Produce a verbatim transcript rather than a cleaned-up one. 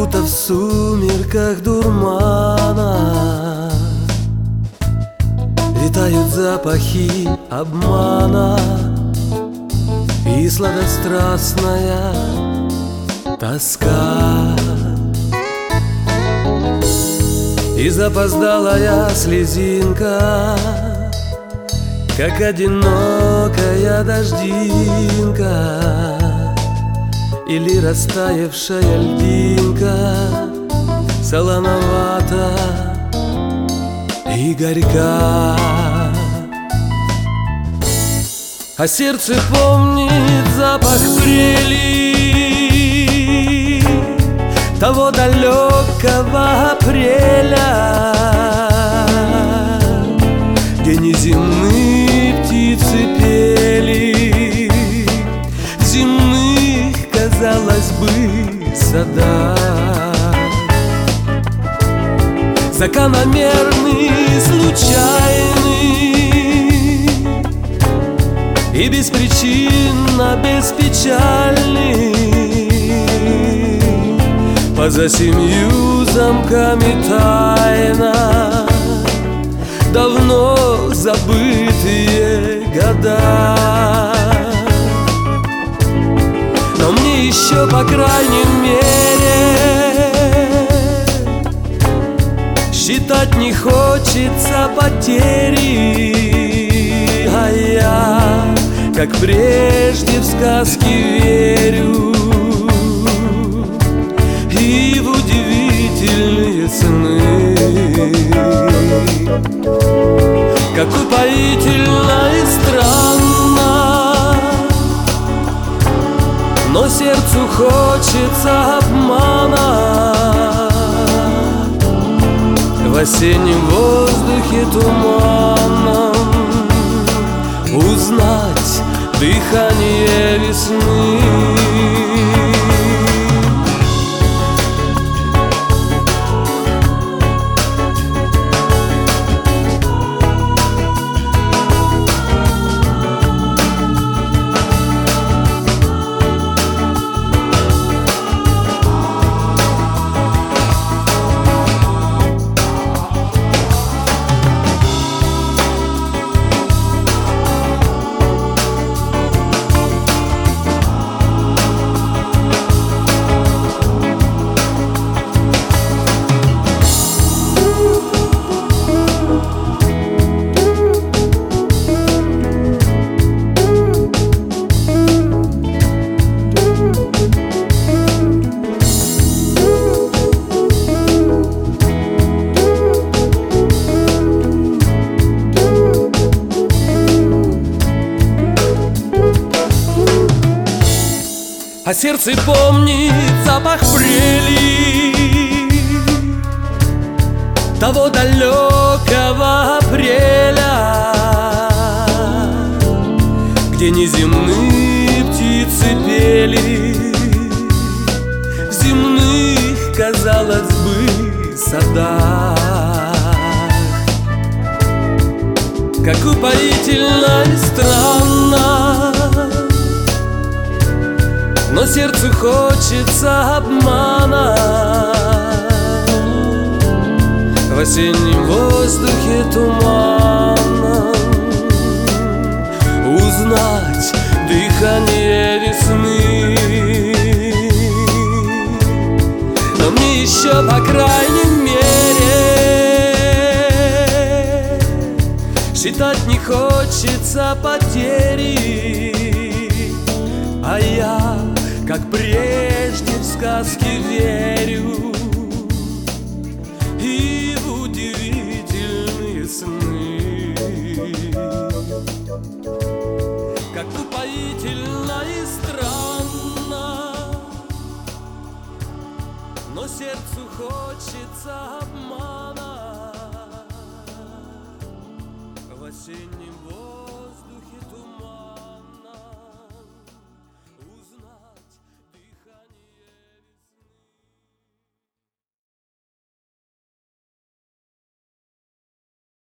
будто в сумерках дурмана витают запахи обмана и сладострастная тоска. И запоздалая слезинка, как одинокая дождинка или растаявшая льдинка, солоновата и горька. А сердце помнит запах прели того далекого апреля, где неземные птицы пели в земных, казалось бы, садах. Закономерный, случайный и беспричинно беспечальный, поза семью замками тайна, давно забытые года. Но мне еще, по крайней мере, считать не хочется потери, а я, как прежде, в сказки верю и в удивительные сны. Как упоительно и странно, но сердцу хочется обмана в осеннем воздухе туманном узнать дыхание весны. А сердце помнит запах прели того далекого апреля, где неземные птицы пели в земных, казалось бы, садах. Как упоительно и странно, но сердцу хочется обмана в осеннем воздухе туманном узнать дыхание весны. Но мне еще, по крайней мере, считать не хочется потери, а я, как прежде, в сказки верю и в удивительные сны. Как упоительно и странно, но сердцу хочется обмана в осеннем